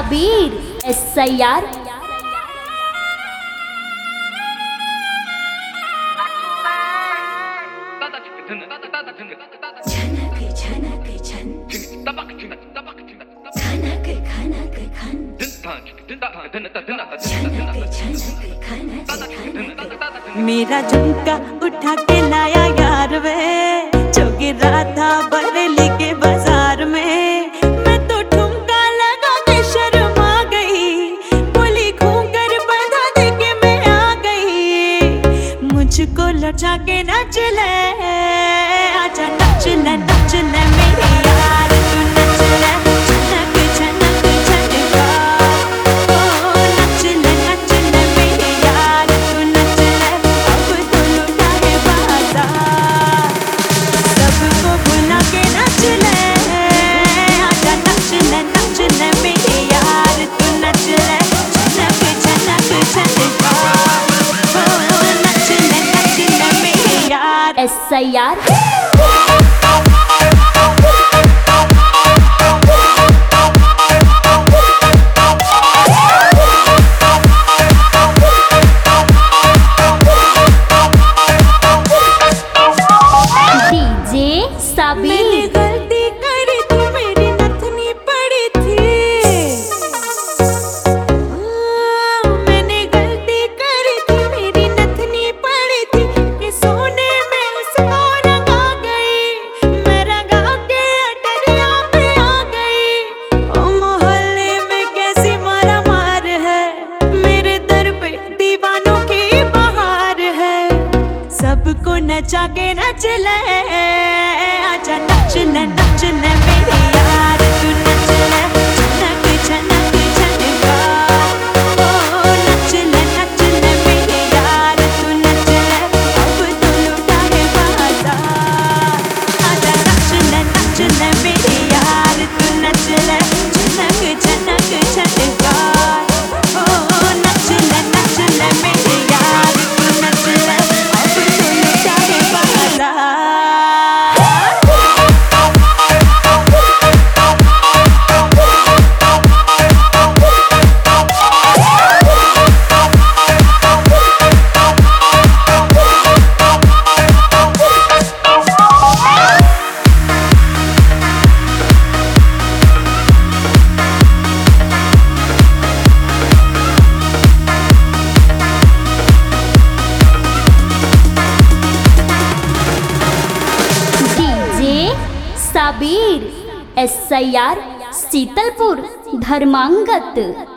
Sabir SIR। मेरा झुमका उठा के लाया यार वे, जो गिरा था बरेली के बाजार में। मैं तो ठुमका लगा के शर्मा गई, बोली घूंघर बंधा दे के मैं आ गई। मुझको लौटा के नच ले, आजा नच ले मेरी यार, तू नच ले झनक झनक झनका। ओ नच ले मेरी यार, तू नच ले अब तो लुटा है बाजार। सबको भुला के नच ले, आजा नच ले मेरी यार, तू नच ले झनक झनक झनका। ओ नच ले मेरी यार SIR। मैंने गलती करी थी, मेरी नथनी पड़ी थी। मैंने गलती करी थी, मेरी नथनी पड़ी थी कि सोने में उसको रंगा गई। मैं रंगा के अटरिया पे आ गई। ओ मोहल्ले में कैसी मारा मार है, मेरे दर पे दीवानों की बहार है। सबको नचा के नच ले, आजा नच ले मेरी यार, तू नच ले झनक झनक झनका। ओ नच ले मेरी यार, तू नच ले अब तो लुटा है बाजार। आजा नच ले मेरी यार, तू नच ले झनक झनक झनका। ओ नच ले मेरी यार, तू नच ले अब तो लुटा है बाजार। साबिर SIR शीतलपुर धर्मांगत।